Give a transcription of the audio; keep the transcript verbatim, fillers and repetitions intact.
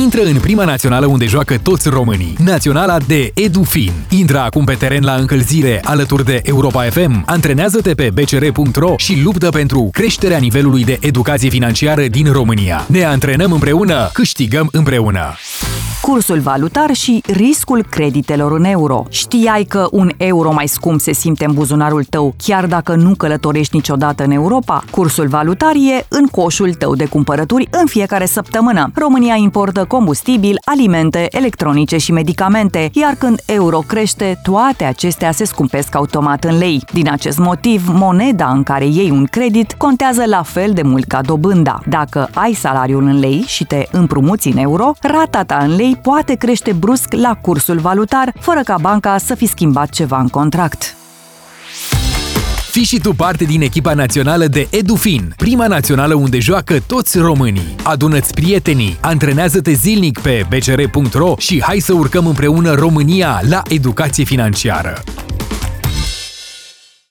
Intră în prima națională unde joacă toți românii. Naționala de EduFin. Intră acum pe teren la încălzire alături de Europa F M, antrenează-te pe b c r punct r o și luptă pentru creșterea nivelului de educație financiară din România. Ne antrenăm împreună, câștigăm împreună! Cursul valutar și riscul creditelor în euro. Știai că un euro mai scump se simte în buzunarul tău chiar dacă nu călătorești niciodată în Europa? Cursul valutar e în coșul tău de cumpărături în fiecare săptămână. România importă combustibil, alimente, electronice și medicamente, iar când euro crește, toate acestea se scumpesc automat în lei. Din acest motiv, moneda în care iei un credit contează la fel de mult ca dobânda. Dacă ai salariul în lei și te împrumuți în euro, rata ta în lei poate crește brusc la cursul valutar, fără ca banca să fi schimbat ceva în contract. Fii și tu parte din echipa națională de EduFin, prima națională unde joacă toți românii. Adună-ți prietenii, antrenează-te zilnic pe b c r punct r o și hai să urcăm împreună România la educație financiară.